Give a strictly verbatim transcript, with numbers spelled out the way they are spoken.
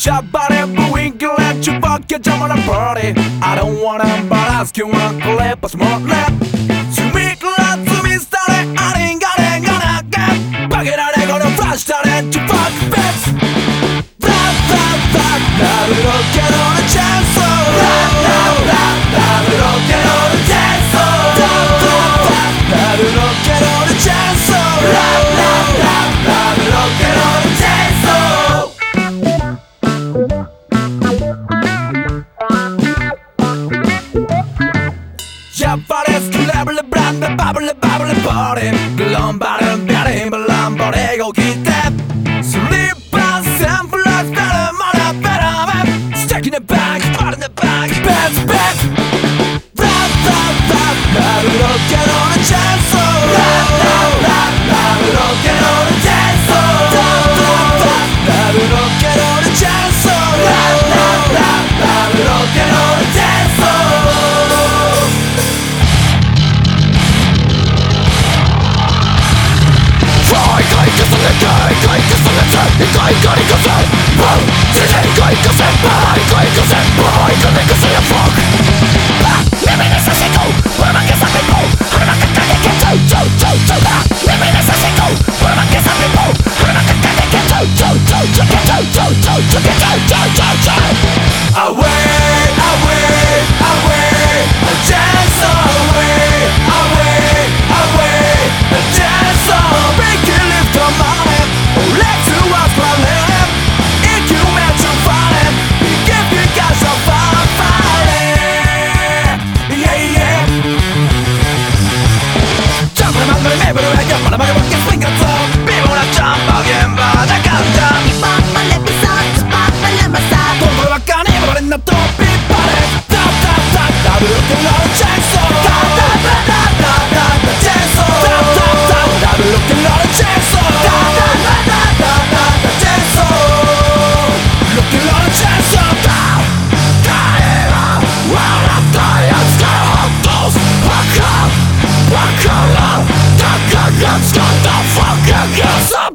Somebody wink and let you fuck your jump on a party. I don't wanna but ask you one clip a small lap. Sweet love to me started. I ain't got it gonna get. Back it out, I gonna flash that and you fuck bitch. Rap, rap, rap, now we don't get on a chance. Rap, rap, rap, now we don't get on a chance. Rap, rap, rap, now we don't get on a chance. Rap, rap, rap, now we don't get on a chance. Japanes klabble brande babble babble party. Glömbaren bjärn belambare och gitte. Slippa sen för att spela mana bära med. Stuck in the bag, part in the bag. Bad, bad. Rap, rap, rap. Now we don't get on a chance. Rap, rap, rap. Now we don't get on a chance. Rap, rap, rap. Now we don't get on a chance. Rap, rap, rap. Now we don't get on a chance. Away, away, away, dance away, away, away, dance on, make it lift the money. Let's do what's planning. If you meant to find it, give you guys a fun fighting. Yeah, yeah. Jump on the maybe I jump on the maybe can swing it up. People wanna jump again, but I can't jump. Papa, let me start, papa, let me start. Todo lo bacán, pero en la top, pare. Tap, tap, tap, tap, look at our chance. Tap, tap, tap, tap, tap, tap, the chance. Tap, tap, tap, tap, look at our chance. Tap, tap, tap, tap, tap, tap, the chance. Look at our chance. Tap, caera, well, I'm tired, scared of those. Back up, back up, back up, let's go the fuck again.